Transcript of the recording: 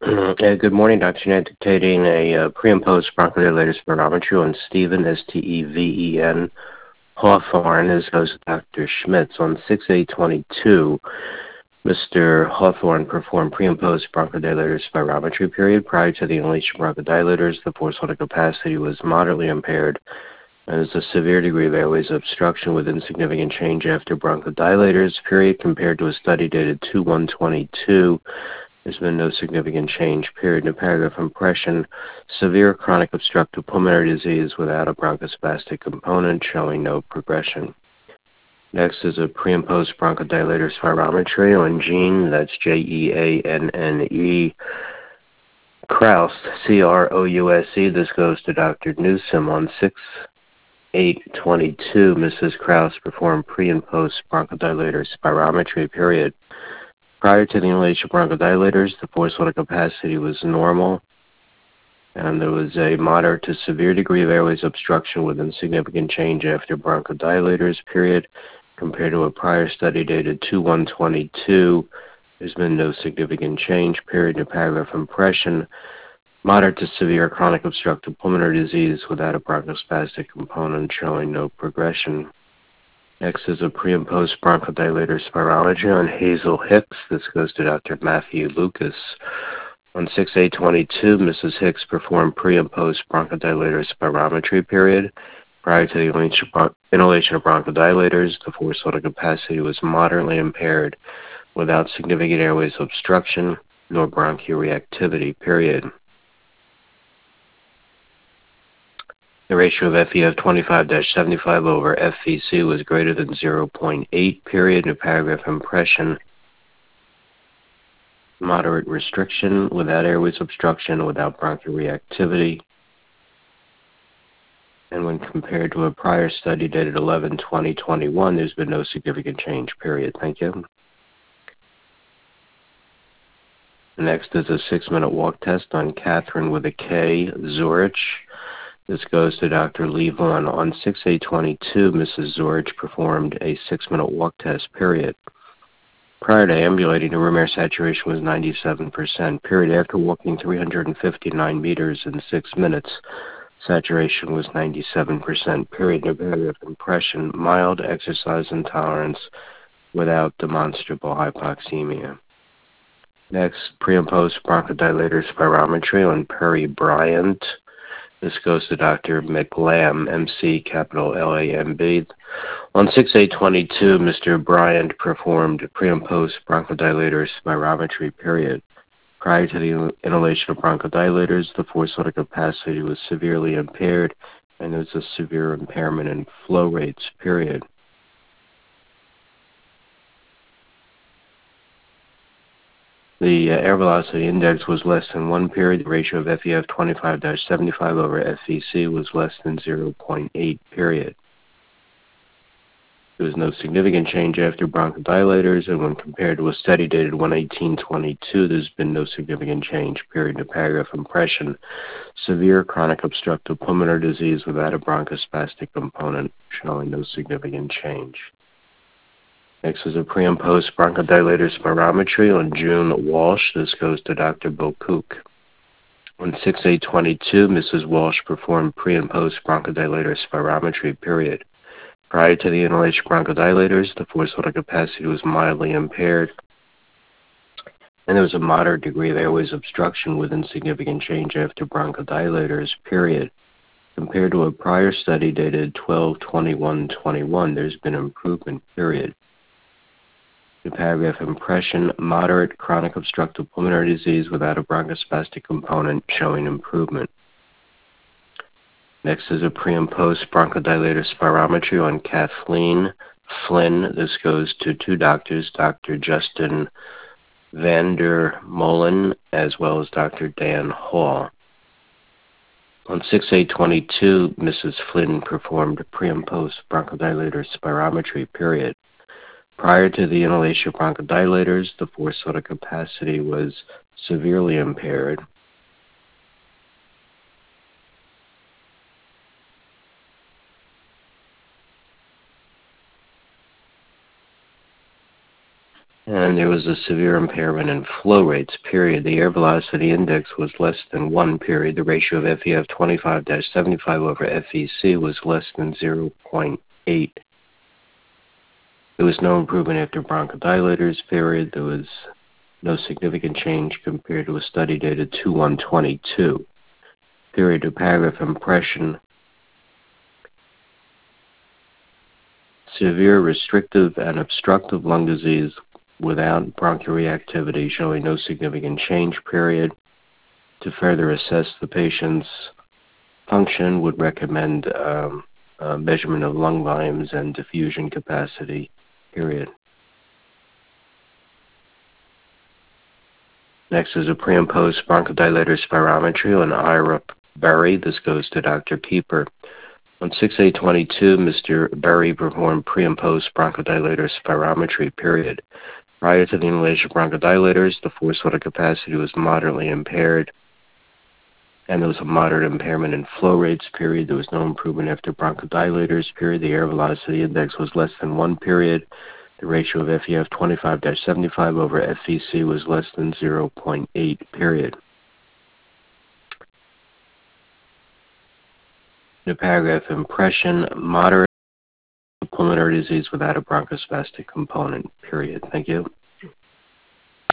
Good morning, Dr. Jeanette. Dictating a pre and post bronchodilator spirometry on Stephen, Steven Hawthorne, as host Dr. Schmitz. On 6/8/22, Mr. Hawthorne performed pre and post bronchodilator spirometry period. Prior to the inhalation bronchodilators, the forced vital capacity was moderately impaired, and there's a severe degree of airways obstruction with insignificant change after bronchodilators period compared to a study dated 2/1/22. There's been no significant change, period. In the paragraph impression, severe chronic obstructive pulmonary disease without a bronchospastic component showing no progression. Next is a pre and post bronchodilator spirometry on Jeanne, that's Jeanne Crouse, Crouse. This goes to Dr. Newsom on 6/8/22. Mrs. Crouse performed pre and post bronchodilator spirometry, period. Prior to the inhalation bronchodilators, the forced vital capacity was normal, and there was a moderate to severe degree of airways obstruction with insignificant change after bronchodilators, period. Compared to a prior study dated 2/1/22, there's been no significant change, period. In paragraph impression, moderate to severe chronic obstructive pulmonary disease without a bronchospastic component showing no progression. Next is a pre and post bronchodilator spirometry on Hazel Hicks. This goes to Dr. Matthew Lucas. On 6/8/22, Mrs. Hicks performed pre and post bronchodilator spirometry, period. Prior to the inhalation of bronchodilators, the forced vital capacity was moderately impaired without significant airways obstruction nor bronchial reactivity, period. The ratio of FEF 25-75 over FVC was greater than 0.8, period. In a paragraph impression, moderate restriction without airways obstruction, without bronchial reactivity. And when compared to a prior study dated 11/20/21, there's been no significant change, period. Thank you. Next is a 6-minute walk test on Catherine with a K, Zorich. This goes to Dr. Levon. On 6/8/22, Mrs. Zorich performed a 6-minute walk test, period. Prior to ambulating, the room air saturation was 97%, period. After walking 359 meters in 6 minutes, saturation was 97%, period. No paragraph impression, mild exercise intolerance without demonstrable hypoxemia. Next, pre and post bronchodilator spirometry on Perry Bryant. This goes to Dr. McLamb, MC capital LAMB. On 6/8/22, Mr. Bryant performed pre and post bronchodilator spirometry, period. Prior to the inhalation of bronchodilators, the forced vital capacity was severely impaired, and there's a severe impairment in flow rates, period. The air velocity index was less than 1, period. The ratio of FEF 25-75 over FVC was less than 0.8, period. There was no significant change after bronchodilators, and when compared to a study dated 1/18/22, there's been no significant change, period. In paragraph impression, severe chronic obstructive pulmonary disease without a bronchospastic component showing no significant change. Next is a pre and post bronchodilator spirometry on June Walsh. This goes to Dr. Bill Kook. On 6/8/22, Mrs. Walsh performed pre and post bronchodilator spirometry, period. Prior to the inhalation bronchodilators, the forced vital capacity was mildly impaired, and there was a moderate degree of airways obstruction with insignificant change after bronchodilators, period. Compared to a prior study dated 12/21/21, there's been improvement, period. The paragraph impression, moderate chronic obstructive pulmonary disease without a bronchospastic component showing improvement. Next is a pre and post bronchodilator spirometry on Kathleen Flynn. This goes to 2 doctors, Dr. Justin Vander Molen as well as Dr. Dan Hall. On 6/8/22, Mrs. Flynn performed pre and post bronchodilator spirometry, period. Prior to the inhalation of bronchodilators, the forced vital capacity was severely impaired, and and there was a severe impairment in flow rates, period. The air velocity index was less than 1, period. The ratio of FEF 25-75 over FVC was less than 0.8. There was no improvement after bronchodilators, period. There was no significant change compared to a study dated 2/1/22, period. To paragraph impression, severe restrictive and obstructive lung disease without bronchial reactivity showing no significant change, period. To further assess the patient's function, would recommend measurement of lung volumes and diffusion capacity, period. Next is a pre- and post bronchodilator spirometry on Ira Berry. This goes to Dr. Keeper. On 6/8/22, Mr. Berry performed pre- and post bronchodilator spirometry, period. Prior to the inhalation of bronchodilators, the forced water capacity was moderately impaired, and there was a moderate impairment in flow rates, period. There was no improvement after bronchodilators, period. The air velocity index was less than 1, period. The ratio of FEF 25-75 over FVC was less than 0.8, period. The paragraph impression, moderate pulmonary disease without a bronchospastic component, period. Thank you.